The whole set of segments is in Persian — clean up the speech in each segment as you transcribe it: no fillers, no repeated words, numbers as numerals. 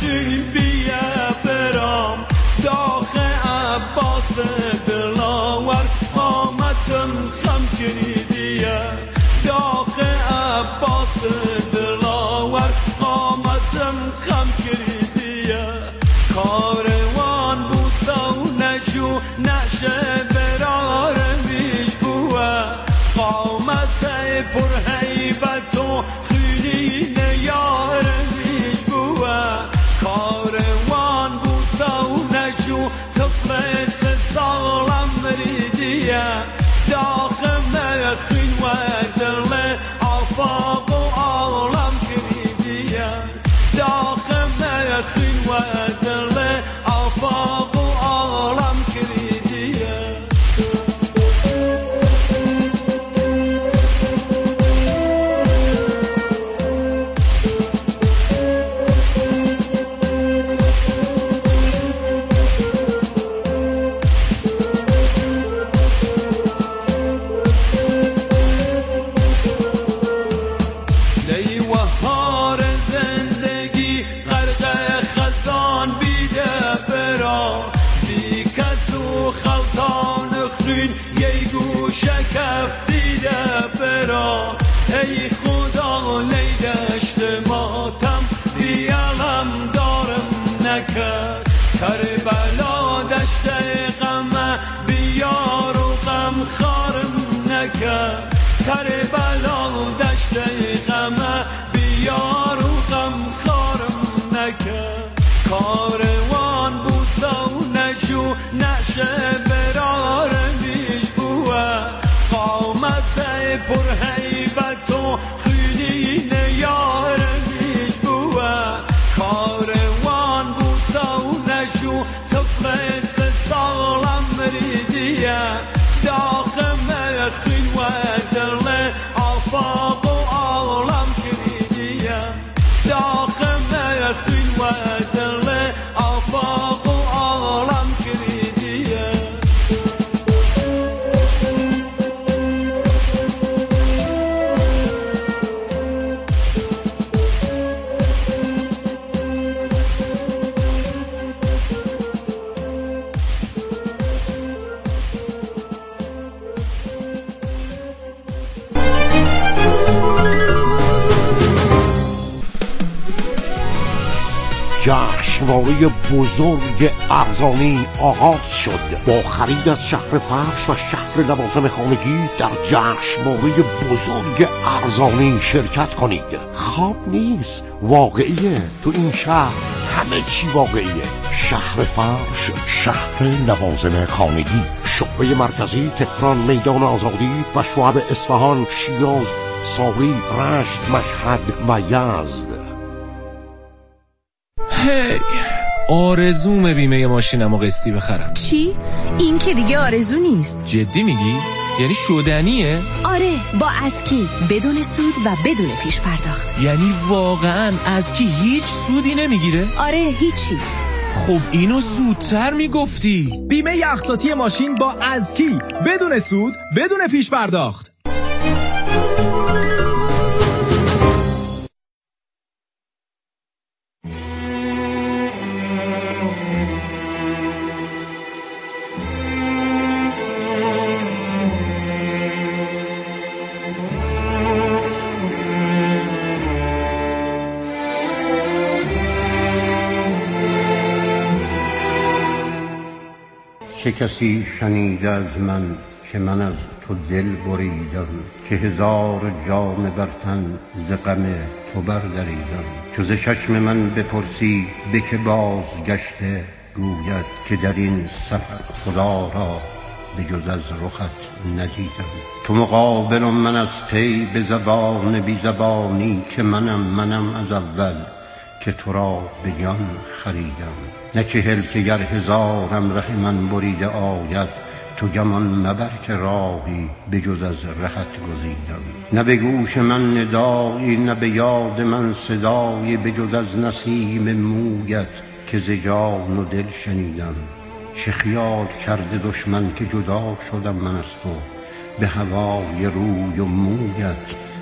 خیل بیه برام داخ عباس دلاور آمدم خم کردیه داخ عباس دلاور آمدم خم کردیه کاروان بوسا و نجو نشه برارمیش بوه قامت پر حیبت و خیلی نیارمیش بوه کاروان بوسا و نجو طفل سه سالم مریدیه داخل مخین و دل آفاق و عالم کردیه داخل مخین و دل آفاق و عالم کردیه شکف دیده برا ای خدا لیدشت ماتم بیالم دارم نکرد کربلا دشت غم بیار و غم خارم نکرد کربلا دشت غم بیار و غم خارم نکرد کاروان بوسا و نجو نشه برارمیش بوه قامت پر حیبت و خیلی نیارمیش بوه کاروان بوسا و نجو طفل سه سالم مریدیه داخل مخین و دل آفاق و عالم کردیه داخل مخین و دل آفاق و عالم کردیه جشنواره بزرگ ارزانی آغاز شد. با خرید از شهر فرش و شهر لوازم خانگی در جشنواره بزرگ ارزانی شرکت کنید. خواب نیست، واقعیه. تو این شهر همه چی واقعیه. شهر فرش، شهر لوازم خانگی، شعبه مرکزی تهران، میدان آزادی و شعب اصفهان، شیراز، ساری، رشت، مشهد و یزد. هی آرزومه بیمه ماشینمو قسطی بخرم. چی؟ این که دیگه آرزو نیست. جدی میگی؟ یعنی شدنیه؟ آره، با اسکی بدون سود و بدون پیش پرداخت. یعنی واقعا اسکی هیچ سودی نمیگیره؟ آره، هیچی. خب اینو زودتر میگفتی. بیمه اقساطی ماشین با اسکی بدون سود بدون پیش پرداخت. چه کسی شنیده از من که من از تو دل بریدم، که هزار جام بر تن ز غم تو بردریدم. چو ز چشم من بپرسی به که باز گشته، گوید که در این سفر خدا را به جز از رخت ندیدم. تو مقابل من از پی به زبان بی زبانی، که منم از اول که تو را به جان خریدم. نه چهل که گر هزارم ره من بریده آید، تو گمان مبر که راهی به جز از رهت گزیدم. نه به گوش من ندایی، نه به یاد من صدایی، به جز از نسیم مویت که ز جان و دل شنیدم. چه خیال کرده دشمن که جدا شدم من از تو، به هوای روی و مویت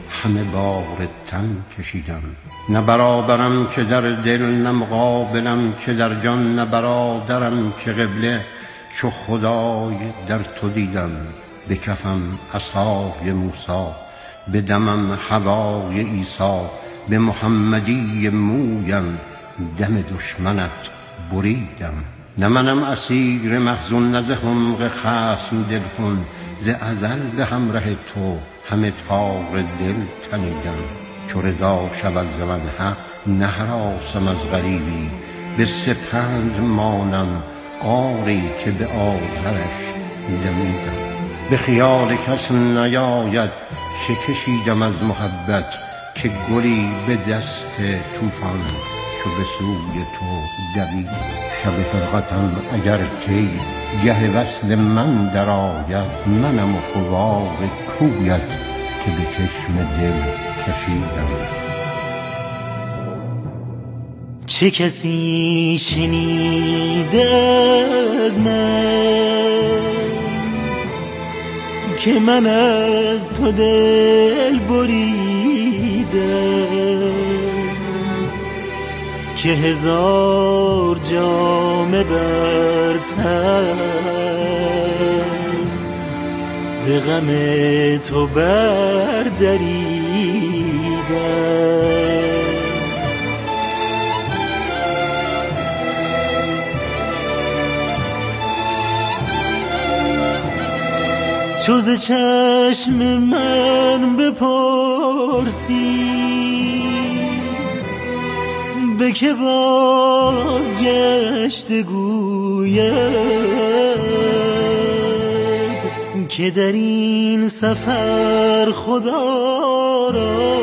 همه بار تن کشیدم. نه برابرم که در دل، نه مقابلم که در جان، نه برادرم که قبله چو خدای در تو دیدم. به کفم عصای موسی، به دمم هوای عیسی، به محمدی مویم دم دشمنت بریدم. نه منم اسیر محزون، نه ز حمق خصم دلخون، ز ازل به همراه تو همه تاق دل تنیدم. چو رضا شود ز من حق نهراسم از غریبی، به سپند مانم غاری که به آذرش دمیدم. به خیال کس نیاید چه کشیدم از محبت، که گلی به دست طوفان چو به سوی تو دویدم. شب فرقتم اگر کی گه وصل من در آید، منم و غبار کویت که به چشم دل کشیدم. چه کسی شنیده از من که من از تو دل بریدم، که هزار جامه بر تن ز غم تو بردریدم. چو ز چشم من بپرسی به که بازگشته گوید، که در این سفر خدا را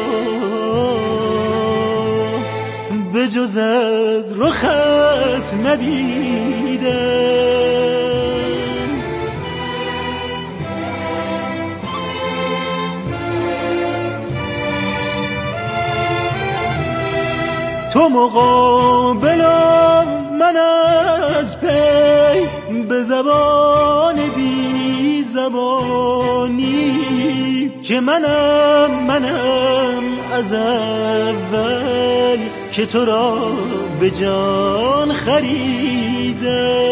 به جز از رخت ندیدم. تو مقابلم من از پی، به زبان بی زبانی، که منم از اول که تو را به جان خریدم.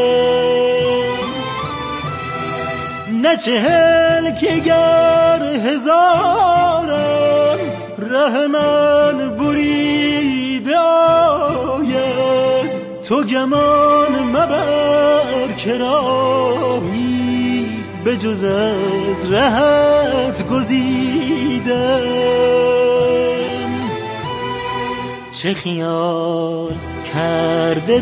نه 40 که گر هزارم ره من بریده آید، تو گمان مبر که راهی به جز از رهت گزیدم. چه خیال کرده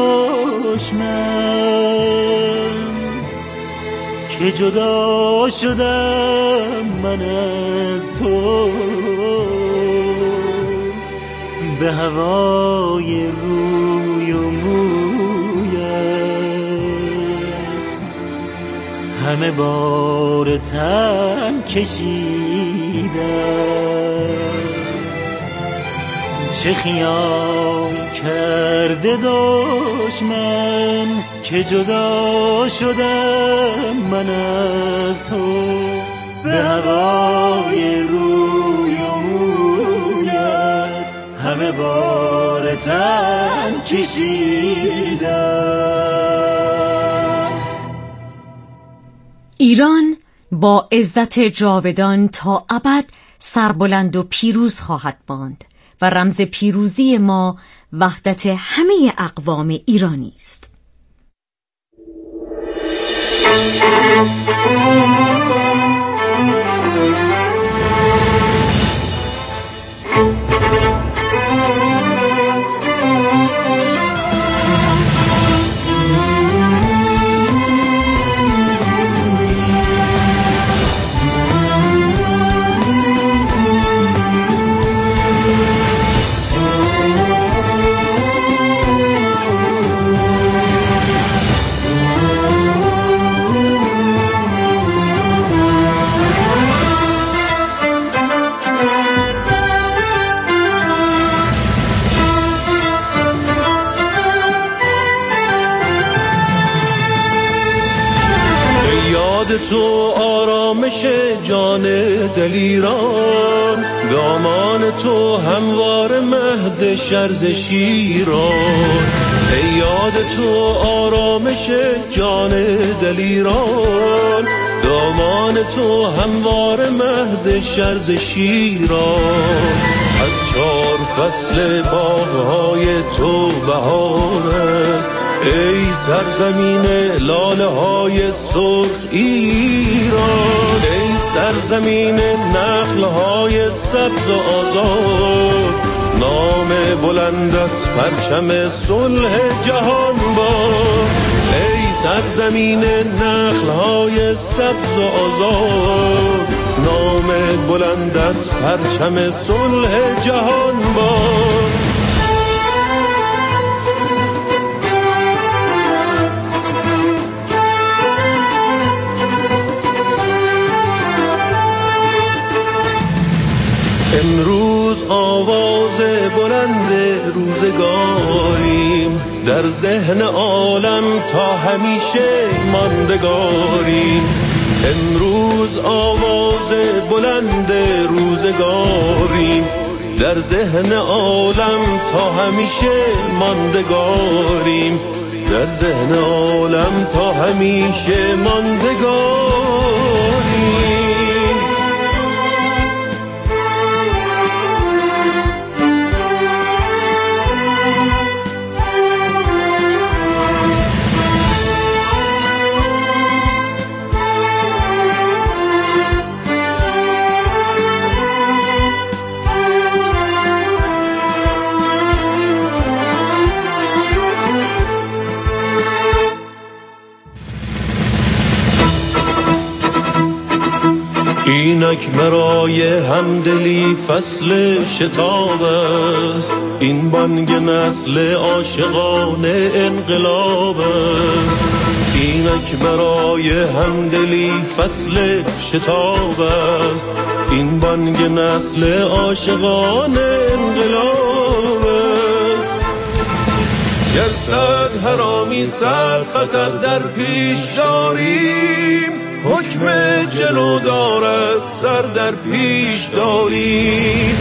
دشمن که جدا شدم من از تو، به هوای روی و مویت همه بار تن کشیدم. چه خیال کرده دشمن که جدا شدم من از تو، به هوای روی و مویت همه بار تن کشیدم. ایران با عزت جاودان تا ابد سربلند و پیروز خواهد ماند و رمز پیروزی ما وحدت همه اقوام ایرانی است. یاد تو آرامش جان دلیران، دامان تو هموار مهد شرز شیران. ای یاد تو آرامش جان دلیران، دامان تو هموار مهد شرز شیران. از 4 فصل باغ‌های تو بهار است، ای سرزمین لاله های سرخ ایران. ای سرزمین نخل های سبز و آزاد، نام بلندت پرچم صلح جهان باد. ای سرزمین نخل های سبز و آزاد، نام بلندت پرچم صلح جهان باد. امروز آواز بلند روزگاریم، در ذهن عالم تا همیشه ماندگاریم. امروز آواز بلند روزگاریم، در ذهن عالم تا همیشه ماندگاریم. در ذهن عالم تا همیشه ماندگاریم. اینک برای همدلی فصل شتاب است، این بانگ نسل عاشقان انقلاب است. اینک برای همدلی فصل شتاب است، این بانگ نسل عاشقان انقلاب است. گر صد حرامی صد خطر در پیش داریم، حکم جلو دار سر در پیش داریم.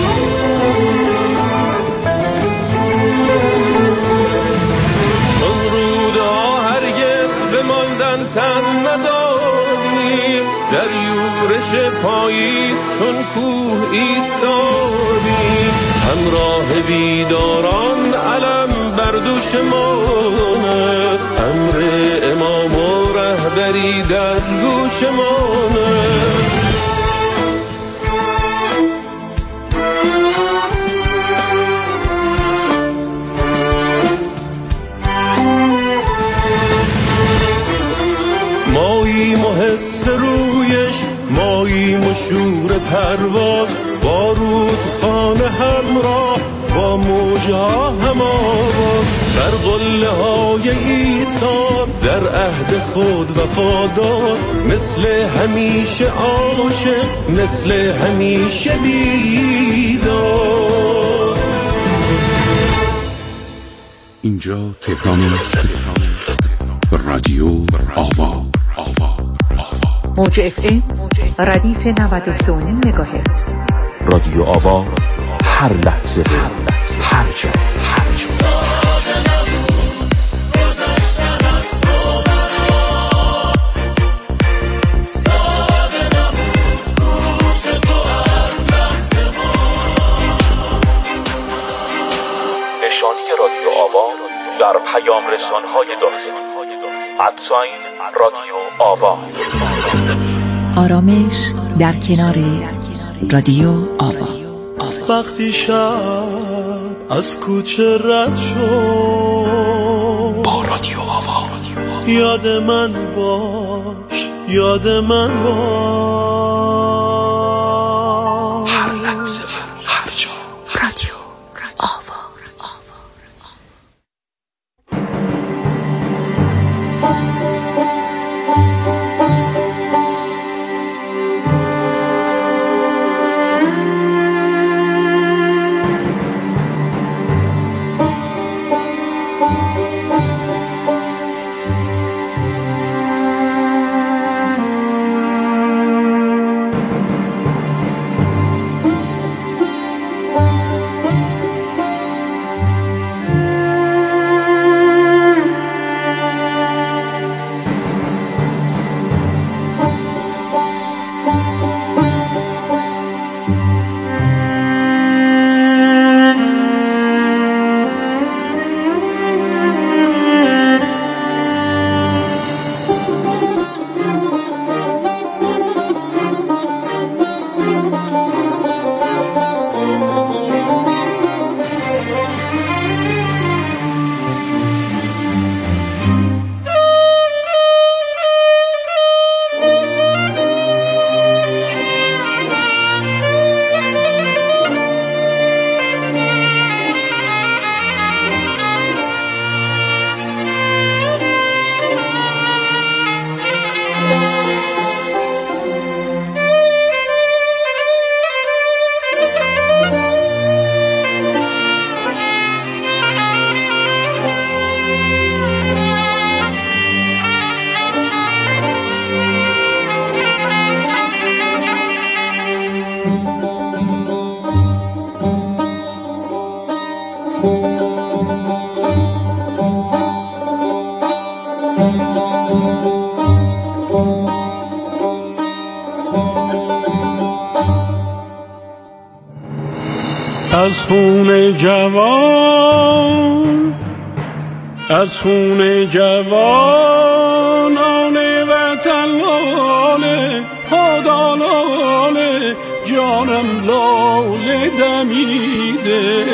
چون رودها هرگز بماندن تن نداریم، در یورش پاییز چون کوه ایستادیم. همراه بیداران علم بر دوشمان است، امر امام و رهبری در گوشمان است. ماییم و حس رویش، ماییم و شور پرواز، با رودخانه همراه با موجها هم آواز. بر قله های ایثار در عهد خود وفادار، مثل همیشه عاشق، مثل همیشه بیدار. اینجا تهران است، رادیو آوا. موج FM ردیف 93 مگاهرتز. رادیو آوا، هر لحظه هر جا. نشانی رادیو آوا در پیام رسان‌های داخلی @رادیو آوا. آرامش در کنار رادیو آوا. وقتی شب از کوچه رد شد، با رادیو آوا یاد من باش، یاد من باش. هر لحظه هر جا. رادیو آوا. از خون جوان، از خون جوان آن وطن لاله، خدا لاله، جانم لاله دمیده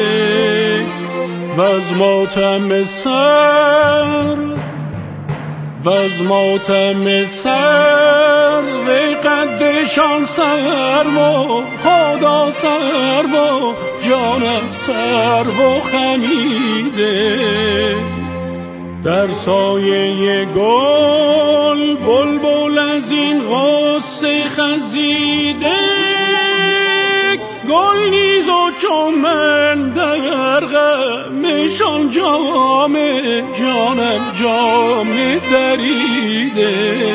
وز ماتم سر، وز ماتم سر وی قدشان سر و خدا سر و جانم سر و خمیده در سایه گل بلبل از این غصه خزیده گل نیز و چومن در غمشان جامه جانم جامه دریده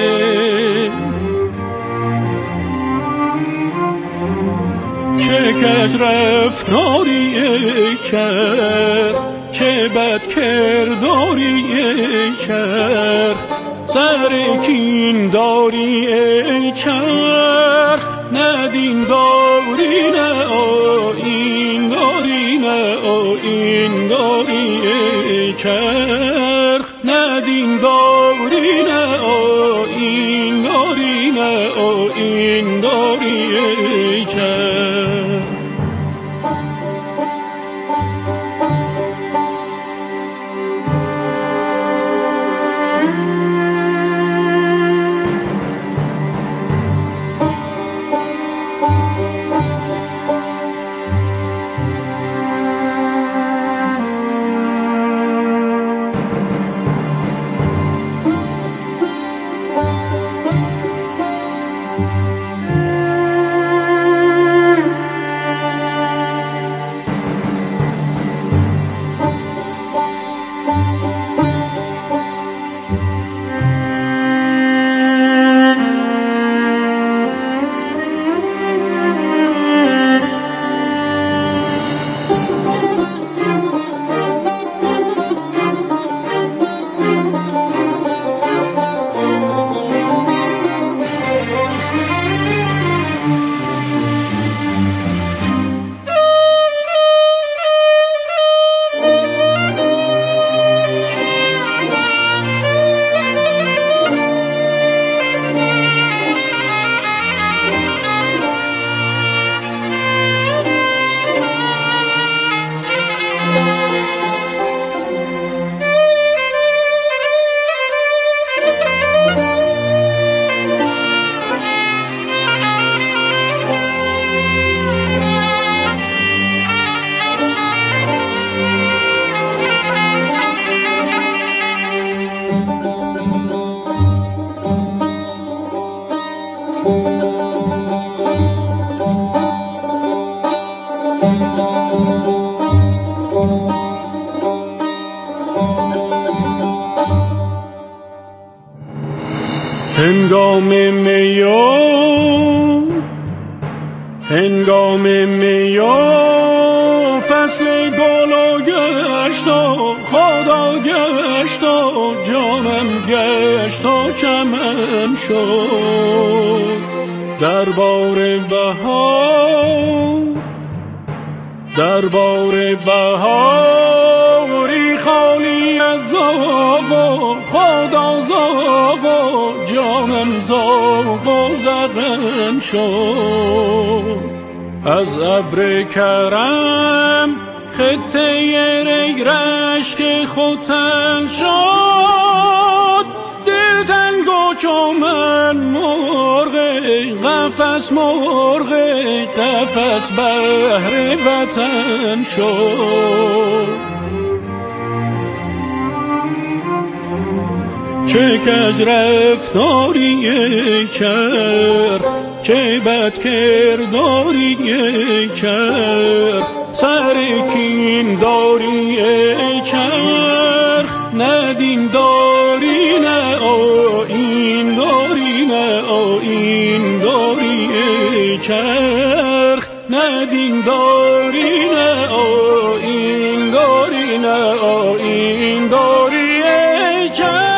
چه کج رفتاری ای چرخ، چه بد کرداری ای چرخ، سر کین داری ای چرخ، نه دین داری نه آیین داری نه آیین داری ای چرخ، نه دین داری نه آیین داری نه آیین داری ای چرخ. هنگام میان، هنگام میان فصل گل گشت و خدا گشت و جانم گشت و چمن شد دربار بهار، دربار بهاری خالی از زاغ و خدا زاغ و جانم زاغ و زغن شد از ابر کرم خطه رشک ختن شد دل تنگ و چومن مرغ قفس مرغ قفس بهر وطن شد چه کج رفتاری ای چرخ، چه بد کرداری ای چرخ، سر کین داری ای چرخ، نه دین داری نه آیین داری نه آیین داری ای چرخ، نه دین داری نه آیین داری نه آیین داری ای چرخ.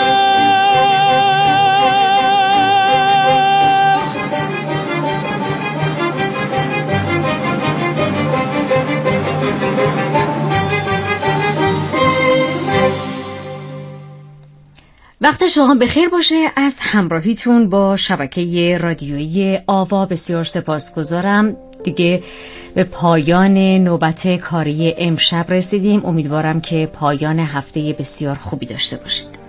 وقت شما بخیر باشه. از همراهیتون با شبکه رادیویی آوا بسیار سپاسگزارم. دیگه به پایان نوبت کاری امشب رسیدیم. امیدوارم که پایان هفته بسیار خوبی داشته باشید.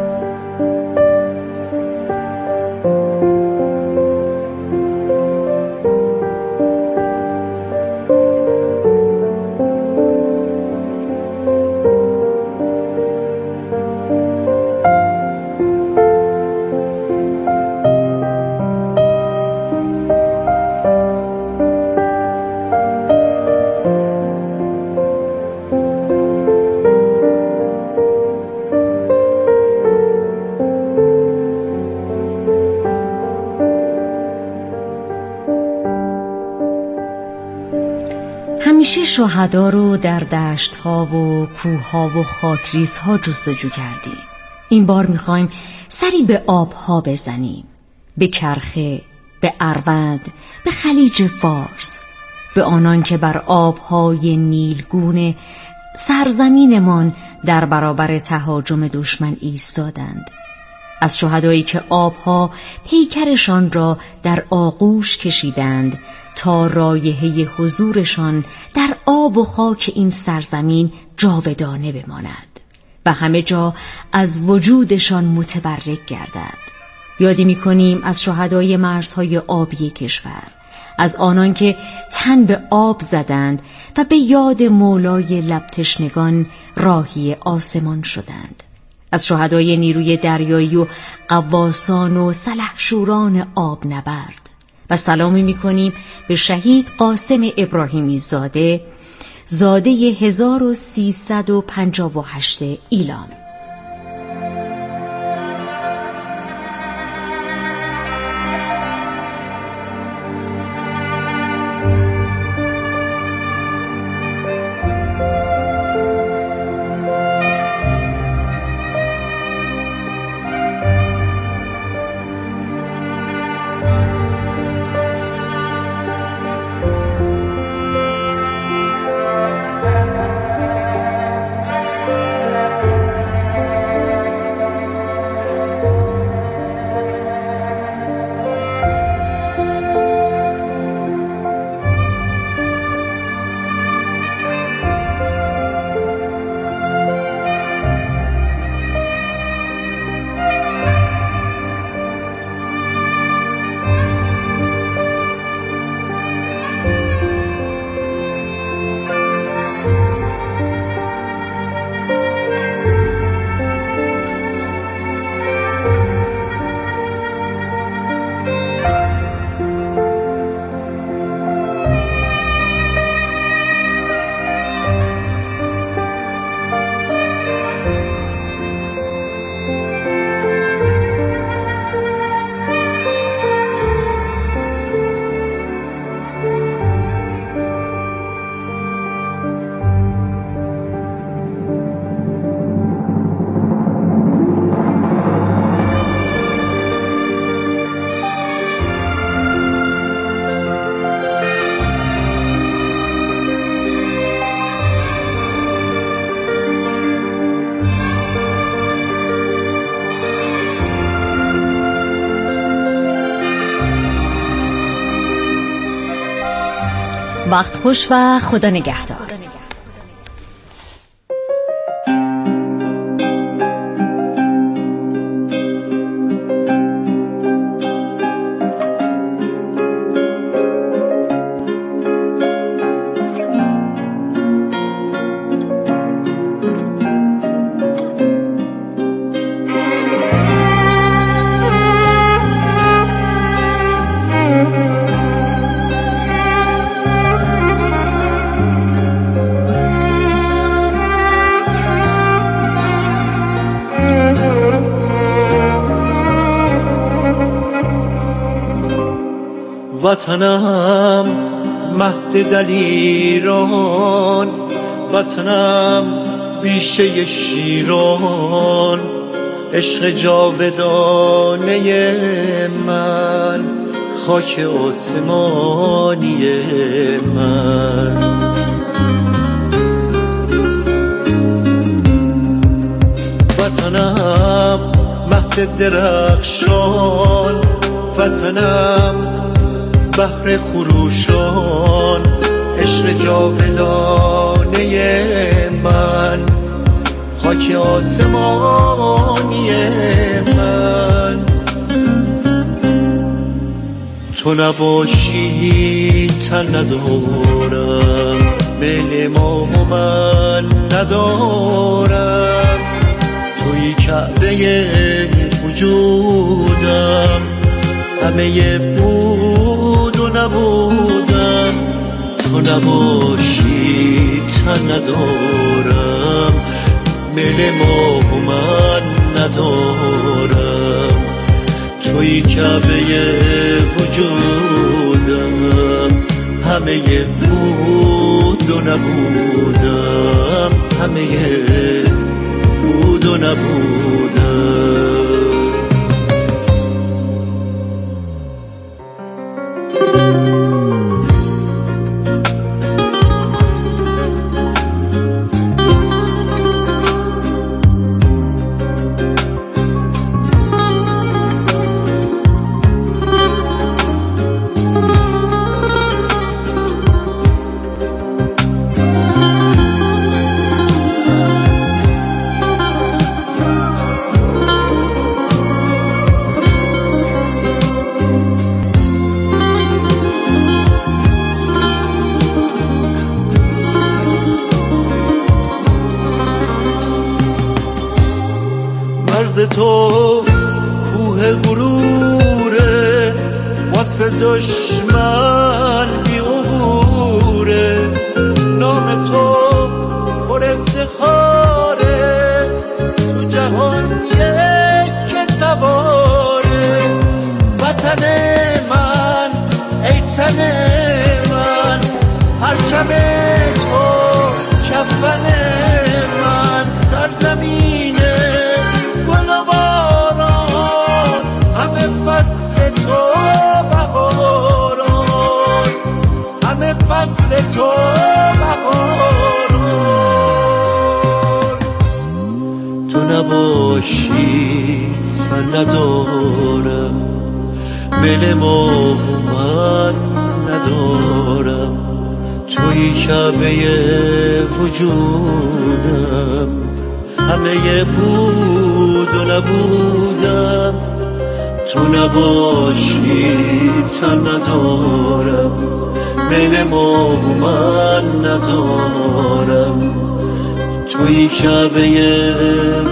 همیشه شهدا رو در دشت‌ها و کوه‌ها و خاکریزها جستجو کردیم. این بار می‌خوایم سری به آب‌ها بزنیم، به کرخه، به اروند، به خلیج فارس، به آنان که بر آب‌های نیلگون سرزمینمان در برابر تهاجم دشمن ایستادند. از شهدایی که آب‌ها پیکرشان را در آغوش کشیدند تا رایحه حضورشان در آب و خاک این سرزمین جاودانه بماند و همه جا از وجودشان متبرک گردد. یادی می‌کنیم از شهدای مرزهای آبی کشور، از آنان که تن به آب زدند و به یاد مولای لب‌تشنگان راهی آسمان شدند، از شهدای نیروی دریایی و غواصان و سلحشوران آب نبرد. و سلامی می‌کنیم به شهید قاسم ابراهیمی زاده، زاده 1358 ایلام. وقت خوش و خدا نگهدار. وطنم مهد دلیران، وطنم بیشه شیران، عشق جاودانه من، خاک آسمانی من. وطنم بخت درخشان، وطنم بحر خروشان، عشق جاودانه من، خاک آسمانی من. تو نباشی تن ندارم، میل ما من ندارم. توی کعبه وجودم، همه بود و نبودم. تو نباشی تن ندارم، میل ما من ندارم. توی کعبه وجودم، همه بود و نبودم. همه بود و نبودم. مرز تو کوه غروره، واسه دشمن بی عبوره. نام تو پر افتخاره، تو جهان یک سواره. وطن من ای تن من، پرچم تو کفن من. سرزمین گل و باران، همه فصل تو بهاران، همه فصل تو بهاران. تو نباشی تن ندارم، میل ما من ندارم. توی کعبه وجودم، همه بود و نبودم. تو نباشی تن ندارم، میل ما من ندارم. توی کعبه